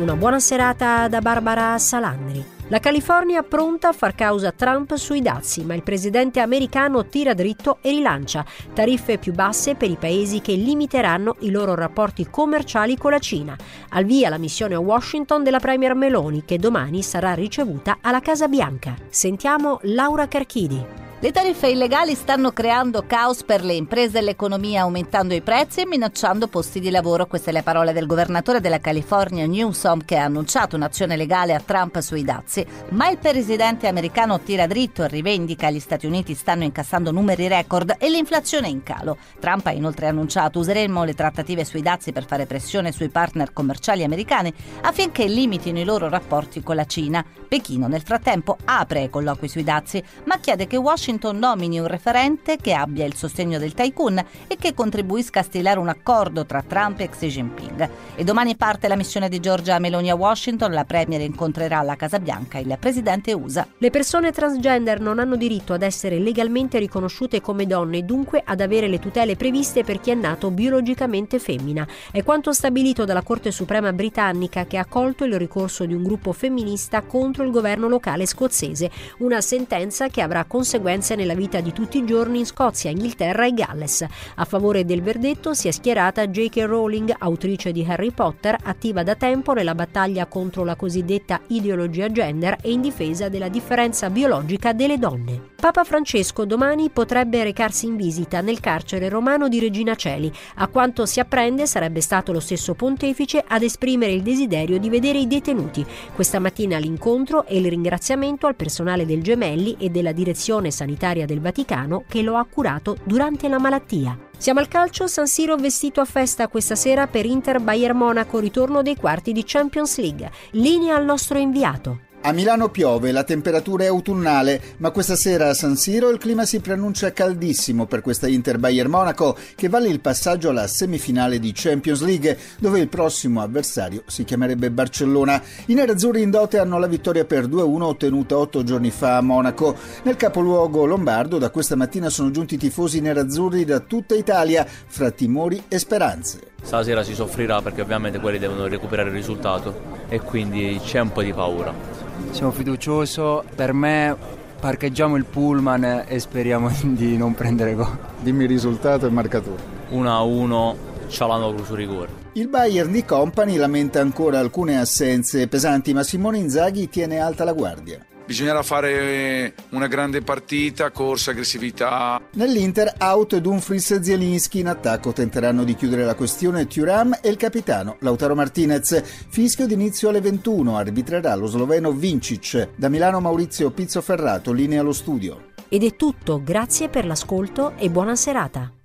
una buona serata da Barbara Salandri. La California pronta a far causa a Trump sui dazi, ma il presidente americano tira dritto e rilancia. Tariffe più basse per i paesi che limiteranno i loro rapporti commerciali con la Cina. Al via la missione a Washington della premier Meloni, che domani sarà ricevuta alla Casa Bianca. Sentiamo Laura Carchidi. Le tariffe illegali stanno creando caos per le imprese e l'economia, aumentando i prezzi e minacciando posti di lavoro. Queste le parole del governatore della California, Newsom, che ha annunciato un'azione legale a Trump sui dazi. Ma il presidente americano tira dritto e rivendica che gli Stati Uniti stanno incassando numeri record e l'inflazione è in calo. Trump ha inoltre annunciato: useremo le trattative sui dazi per fare pressione sui partner commerciali americani affinché limitino i loro rapporti con la Cina. Pechino nel frattempo apre ai colloqui sui dazi, ma chiede che Washington nomini un referente che abbia il sostegno del tycoon e che contribuisca a stilare un accordo tra Trump e Xi Jinping. E domani parte la missione di Giorgia Meloni a Washington. La premier incontrerà alla Casa Bianca il presidente USA. Le persone transgender non hanno diritto ad essere legalmente riconosciute come donne e dunque ad avere le tutele previste per chi è nato biologicamente femmina. È quanto stabilito dalla Corte Suprema britannica, che ha accolto il ricorso di un gruppo femminista contro il governo locale scozzese. Una sentenza che avrà conseguenze nella vita di tutti i giorni in Scozia, Inghilterra e Galles. A favore del verdetto si è schierata J.K. Rowling, autrice di Harry Potter, attiva da tempo nella battaglia contro la cosiddetta ideologia gender e in difesa della differenza biologica delle donne. Papa Francesco domani potrebbe recarsi in visita nel carcere romano di Regina Coeli. A quanto si apprende, sarebbe stato lo stesso pontefice ad esprimere il desiderio di vedere i detenuti. Questa mattina l'incontro e il ringraziamento al personale del Gemelli e della direzione sanitaria del Vaticano che lo ha curato durante la malattia. Siamo al calcio. San Siro vestito a festa questa sera per Inter-Bayern Monaco, ritorno dei quarti di Champions League. Linea al nostro inviato. A Milano piove, la temperatura è autunnale, ma questa sera a San Siro il clima si preannuncia caldissimo per questa Inter-Bayern Monaco, che vale il passaggio alla semifinale di Champions League, dove il prossimo avversario si chiamerebbe Barcellona. I nerazzurri in dote hanno la vittoria per 2-1 ottenuta 8 giorni fa a Monaco. Nel capoluogo lombardo da questa mattina sono giunti tifosi nerazzurri da tutta Italia, fra timori e speranze. Stasera si soffrirà perché ovviamente quelli devono recuperare il risultato e quindi c'è un po' di paura. Sono fiducioso, per me parcheggiamo il pullman e speriamo di non prendere gol. Dimmi il risultato e marcatore. 1-1, Cialanoglu su rigore. Il Bayern di Company lamenta ancora alcune assenze pesanti, ma Simone Inzaghi tiene alta la guardia. Bisognerà fare una grande partita, corsa, aggressività. Nell'Inter, out Dumfries e Zielinski. In attacco tenteranno di chiudere la questione Thuram e il capitano Lautaro Martinez. Fischio d'inizio alle 21, arbitrerà lo sloveno Vincic. Da Milano Maurizio Pizzoferrato, linea allo studio. Ed è tutto, grazie per l'ascolto e buona serata.